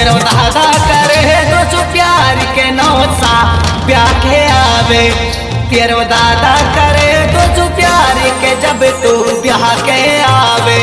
तेरो दादा करे तो प्यार के नौसा ब्याह के आवे। तेरो दादा करे तो प्यार के जब तू ब्याह के आवे।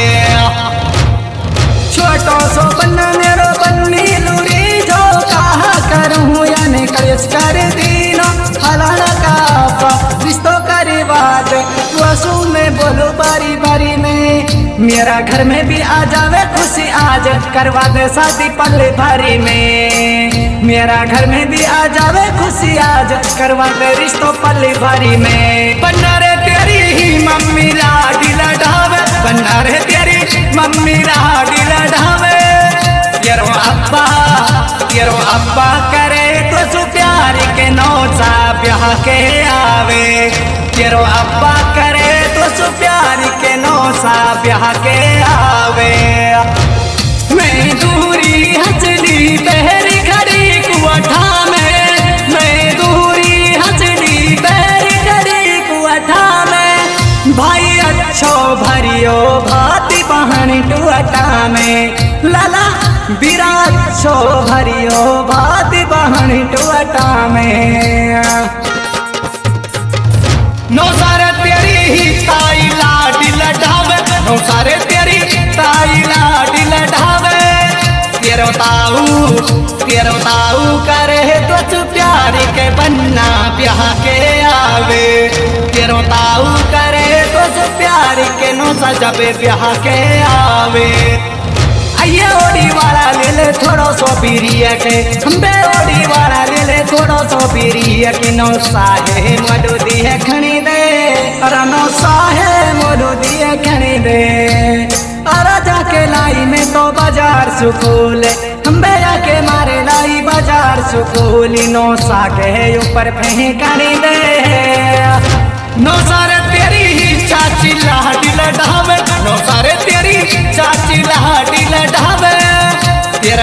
छोटो सो बन्ना मेरो बन्नी लूरी जो कहा करूँ यानी कलेश कर दीनो हलाना का रिश्तों का रिवाज वसू में बोलो बारी बारी में। मेरा घर में भी आ जावे खुशी आज करवा दे शादी पल्ले भारी में। मेरा घर में भी आ जावे खुशी आज करवा दे रिश्तों पल्ले भारी में। बन्ना रे तेरी ही मम्मी लाडी लड़ावे। बन्ना रे तेरी मम्मी लाडी लड़ावे। तेरो अब्बा करे तो प्यार के नौसा ब्याह के आवे। तेरो अब्बा करे तो प्यार के नौसा ब्याह के आवे। मैं दूरी हंसली बहरी खड़ी कुआठा में। मैं दूरी हंसली बहरी खड़ी कुआठा में। भाई अच्छो भरियो भाती बहन टुअटा में। लाला बिराच्छो भरियो भाती बहन टुअटा में। नौसारे तेरी ही ताई लाडी लड़ावे। नौसारे तेरी ताई लाडी लड़ावे। तेरो ताऊ करे तो प्यार के बन्ना ब्याह के आवे। तेरो ताऊ करे तो प्यार के नौसा जब ब्याह के आवे। आइए ओडी वाला ले ले थोड़ो सो पीरिया के। हम्बे ओडी वाला ले ले थोड़ो सो पीरिया के। नौसा है मधु दिए खणी दे। अरे नौसा है मधु दिए खणी दे। अरे जाके लाई में तो बाजार सुकूल। हम्बे जाके मारे लाई बाजार सुकूल। नौसा के ऊपर फेंकनी दे। नौसा रे तेरी ही चाची लाडी लड़ावे। नौसा रे तेरी चाची लाडी लड़ावे। तेरा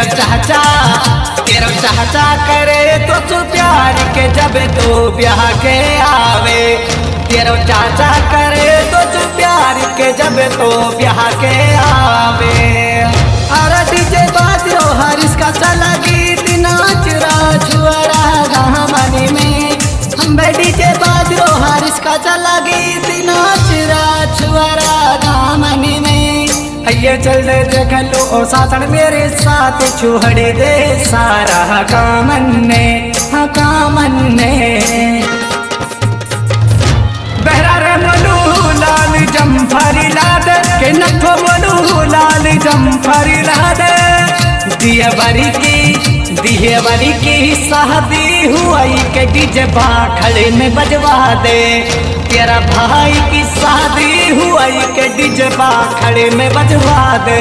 चाचा करे तो प्यार के जब तू ब्याह के आवे। तेरा चाचा करे तो प्यार के जब तू ब्याह के आवे। अरे डीजे बाजरो हरिस का चला गीत नाच राजुआरा गामनी में। हम डीजे बाजरो हरिस का चला गीत नाच राजुआरा गामनी में। ये चल दे देख लो ओ साथन मेरे साथ छुहड़े दे सारा कामन ने। हाँ कामन ने बहरा रे मनु लाल जम्फरी लाद के नखो मनु लाल जम्फरी लाद। दिए बरी की शादी हुई के डीजे बाखड़े में बजवा दे। तेरा भाई की शादी हुई के डीजे बाखड़े में बजवा दे।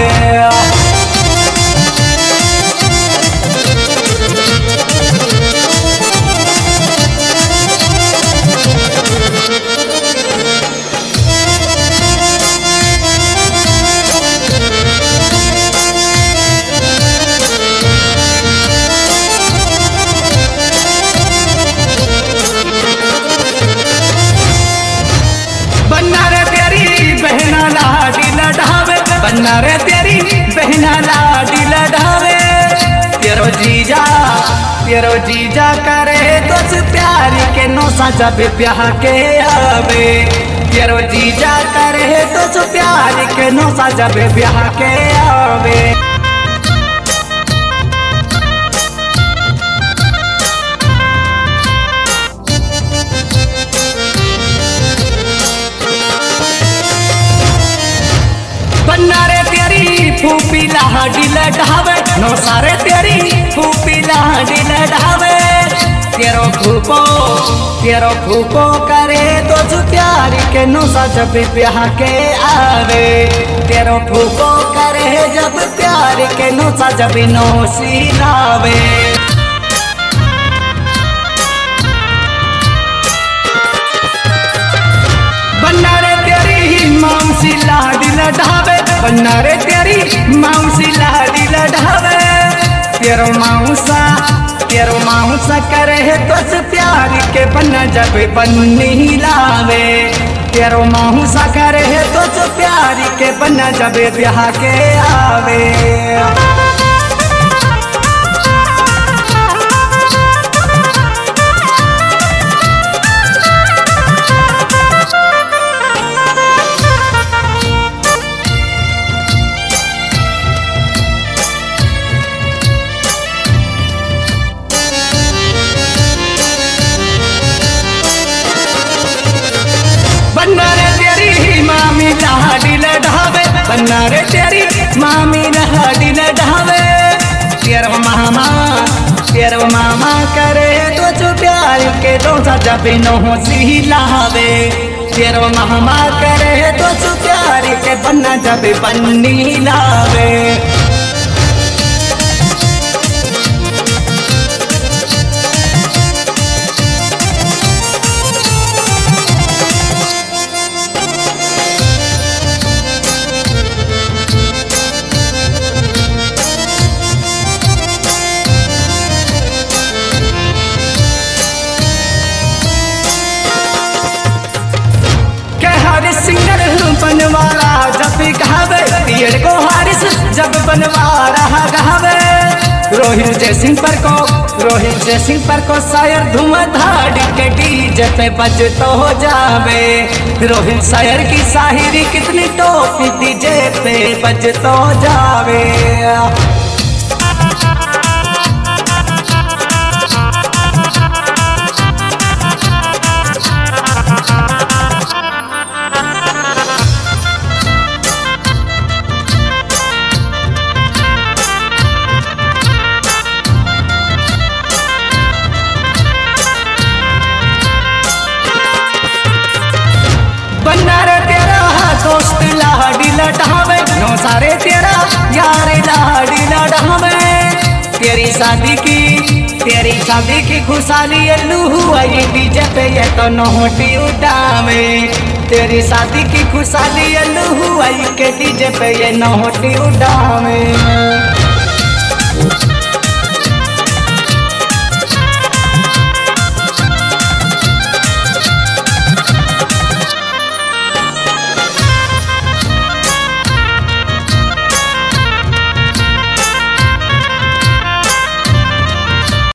बन्ना रे तेरी बहना लाडी लड़ावे। बन्ना रे तेरी बहना लाडी लड़ावे। तेरो जीजा करे तो प्यार के नौसा जब ब्याह के आवे। तेरो जीजा करे तो प्यार के नौसा जब ब्याह के आवे। बन्ना रे तेरी फूफी लाडी लड़ावे। नौसा रे तेरी फूफी लाडी लड़ावे। तेरो फूफो करे तो प्यार के नौसा जब ब्याह के आवे। तेरो फूफो करे जब प्यार के नौसा जब नौसी लावे। बन्ना रे तेरी मामसी लाडी लड़ावे। बन्ना रे तेरी मामसी लाडी लड़ावे। तेरो माऊसा करे तो प्यार के बन्ना जब बन्नी लावे। तेरो माऊसा करे तो प्यार के बन्ना जब ब्याह के आवे। तेरो मामा करे तो प्यार के डोसा जब नो सी लावे तेरो मामा करे तो प्यार के बन्ना जब बन्नी लावे सिंगर बनवारा जब गावे पेड़ को हारिस जब बनवारा गावे रोहित जयसिंह पर को शायर धुआंधार के डीजे पे बजतो हो जावे रोहित शायर की शायरी कितनी टॉप डीजे पे बजतो जावे दोस्त लाडी लटावे नो सारे तेरा यार लाडी लटावे तेरी शादी की खुशहाली लू आई डीजे पे ये तो नोटी उठावे तेरी शादी की खुशहाली लू आई के डीजे पे ये नोटी उठावे